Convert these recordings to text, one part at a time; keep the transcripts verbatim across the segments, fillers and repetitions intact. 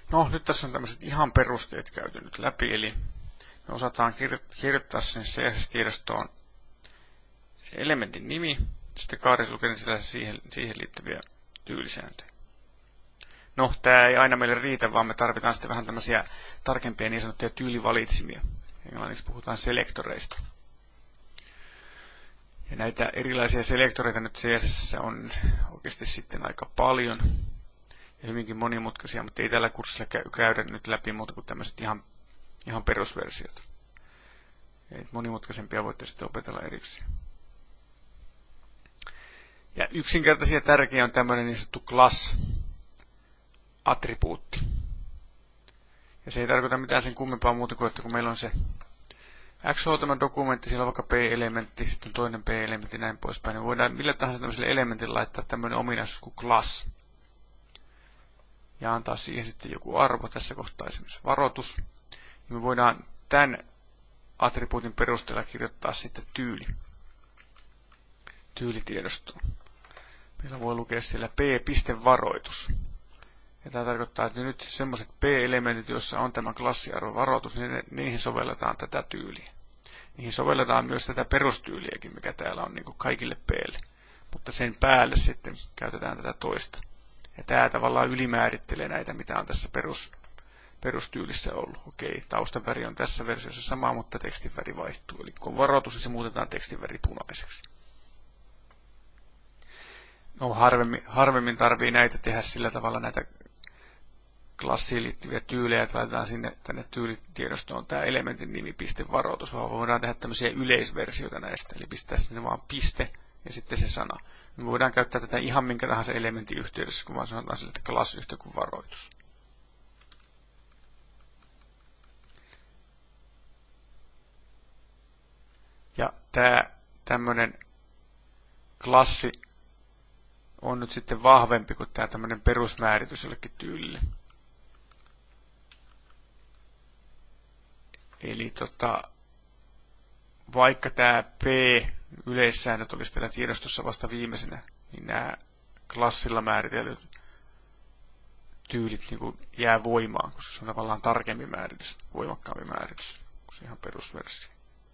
No, nyt tässä on tämmöiset ihan perusteet käyty nyt läpi, eli me osataan kirjoittaa sinne C S S-tiedostoon se elementin nimi, sitten kaarisulkeinen sillä siihen, siihen liittyviä tyylisääntöjä. No, tämä ei aina meille riitä, vaan me tarvitaan sitten vähän tämmöisiä tarkempia niin sanottuja tyylivalitsimia. Englanniksi puhutaan selektoreista. Ja näitä erilaisia selektoreita nyt C S S on oikeasti sitten aika paljon ja hyvinkin monimutkaisia, mutta ei tällä kurssilla käydä nyt läpi muuta kuin tämmöiset ihan, ihan perusversiot. Et monimutkaisempia voitte sitten opetella erikseen. Ja yksinkertaisia tärkeä on tämmöinen niin sanottu class-attribuutti. Ja se ei tarkoita mitään sen kummempaa muuta kuin, että kun meillä on se X H T M L-dokumentti, siellä on vaikka P-elementti, sitten toinen P-elementti näin poispäin, niin voidaan millä tahansa tämmöiselle elementille laittaa tämmöinen ominaisuus kuin class. Ja antaa siihen sitten joku arvo, tässä kohtaa esimerkiksi varoitus. Ja me voidaan tämän attribuutin perusteella kirjoittaa sitten tyyli. Tyylitiedostoon. Meillä voi lukea siellä p.varoitus. Ja tämä tarkoittaa, että nyt semmoiset p-elementit, joissa on tämä klassiarvo varoitus, niin niihin sovelletaan tätä tyyliä. Niihin sovelletaan myös tätä perustyyliäkin, mikä täällä on niin kuin kaikille p:lle. Mutta sen päälle sitten käytetään tätä toista. Ja tämä tavallaan ylimäärittelee näitä, mitä on tässä perus, perustyylissä ollut. Okei, taustaväri on tässä versiossa sama, mutta tekstinväri vaihtuu. Eli kun on varoitus, niin se muutetaan tekstinväri punaiseksi. No, harvemmin, harvemmin tarvii näitä tehdä sillä tavalla näitä klassiin liittyviä tyylejä, että laitetaan sinne tänne tyylitiedostoon tämä elementin nimi pistevaroitus, vaan voidaan tehdä tämmöisiä yleisversioita näistä, eli pistää sinne vaan piste ja sitten se sana. Me voidaan käyttää tätä ihan minkä tahansa elementin yhteydessä, kun vaan sanotaan sille, että class yhtä kuin varoitus. Ja tämä tämmöinen klassi on nyt sitten vahvempi kuin tämä tämmöinen perusmääritys jollekin tyylille. Eli tota, vaikka tämä P-yleissäännöt olisi täällä tiedostossa vasta viimeisenä, niin nämä klassilla määritellyt tyylit niin kuin jää voimaan, koska se on tavallaan tarkempi määritys, voimakkaampi määritys kuin se ihan perusversio.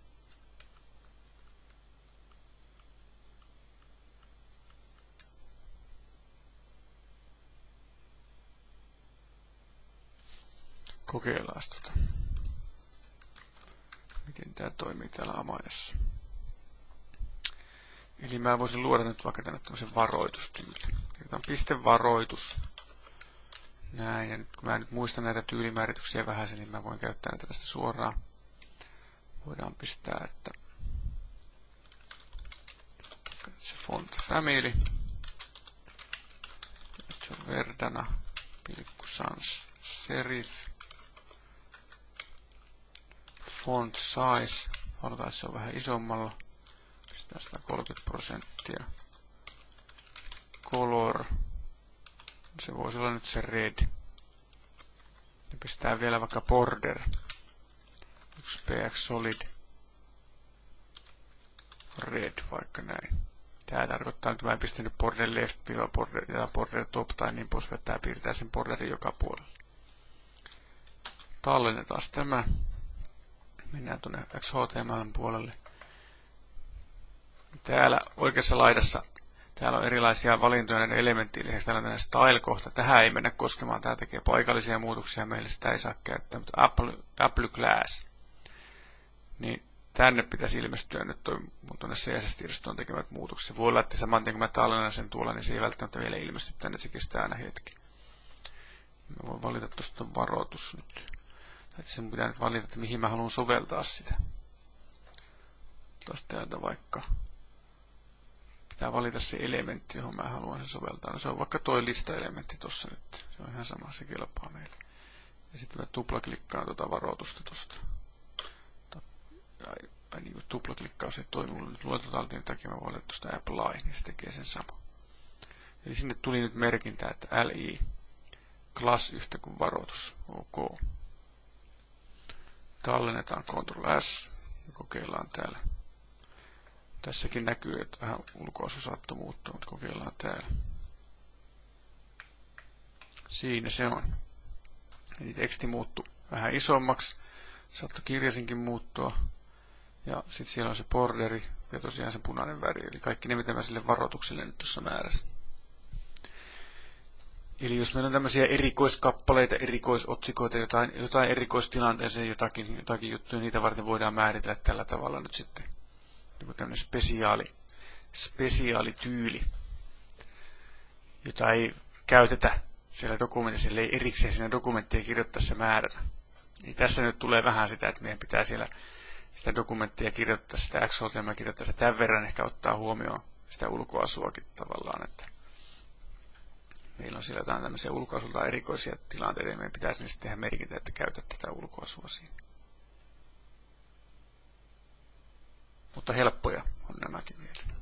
Kokeillaan tota. Miten tämä toimii täällä Amajassa. Eli mä voisin luoda nyt vaikka tänne tämmöisen varoitustyylin. Kirjoitan pistevaroitus. Näin, ja nyt kun mä nyt muistan näitä tyylimäärityksiä vähän, niin mä voin käyttää näitä tästä suoraan. Voidaan pistää, että se font family. Se on Verdana, pilkku sans, serif. Font size, halutaan, että se on vähän isommalla. Pistää sata kolmekymmentä prosenttia. Color, se voisi olla nyt se red. Ja pistää vielä vaikka border. Yksi px solid. Red vaikka näin. Tää tarkoittaa, että mä en pistänyt border left, border, ja border top tai niin pois, että tää piirtää sen borderin joka puolella. Tallennetaan tämä. Mennään tuonne X H T M L puolelle. Täällä oikeassa laidassa täällä on erilaisia valintoja näiden elementtien lisäksi. Täällä on tämmöinen style-kohta. Tähän ei mennä koskemaan. Tämä tekee paikallisia muutoksia. Meille sitä ei saa käyttää. Mutta Apple, Apple Class. Niin tänne pitäisi ilmestyä nyt toi mun tuonne C S S-tiedostoon tekemät muutokset. Se voi olla, että saman tien kun mä tallennan sen tuolla, niin se ei välttämättä vielä ilmesty tänne. Se kestää aina hetki. Mä voin valita tuosta varoitus nyt. Että sen pitää nyt valita, että mihin mä haluan soveltaa sitä. Tuosta täältä vaikka. Pitää valita se elementti, johon mä haluan sen soveltaa. No se on vaikka toi listaelementti tossa nyt. Se on ihan sama, se kelpaa meille. Ja sitten mä tuplaklikkaan tuota varoitusta tosta. Ai, ai niin kuin tuplaklikkaus ei toimi mulle nyt luototaltiin takia, mä voin laittaa tuosta apply, niin se tekee sen sama. Eli sinne tuli nyt merkintä, että li class yhtä kuin varoitus. Ok. Tallennetaan control S ja kokeillaan täällä. Tässäkin näkyy, että vähän ulkoasu saattoi muuttua, mutta kokeillaan täällä. Siinä se on. Eli teksti muuttui vähän isommaksi, saattoi kirjasinkin muuttua. Ja sitten siellä on se borderi ja tosiaan se punainen väri, eli kaikki ne, mitä mä sille varoitukselle nyt tuossa määräsin. Eli jos meillä on tämmöisiä erikoiskappaleita, erikoisotsikoita, jotain, jotain erikoistilanteeseen, jotakin, jotakin juttuja, niitä varten voidaan määritellä tällä tavalla nyt sitten. Joku tämmöinen spesiaali, spesiaalityyli, jota ei käytetä siellä dokumentissa, eli ei erikseen siinä dokumenttia kirjoittaessa määrätä. Eli tässä nyt tulee vähän sitä, että meidän pitää siellä sitä dokumenttia kirjoittaa, sitä X H T M L kirjoittaa, tämän verran ehkä ottaa huomioon sitä ulkoasuakin tavallaan, että meillä on siellä jotain tämmöisiä ulkoasulta erikoisia tilanteita, ja meidän pitäisi niistä tehdä merkitä, että käytä tätä ulkoasua siinä. Mutta helppoja on nämäkin vielä.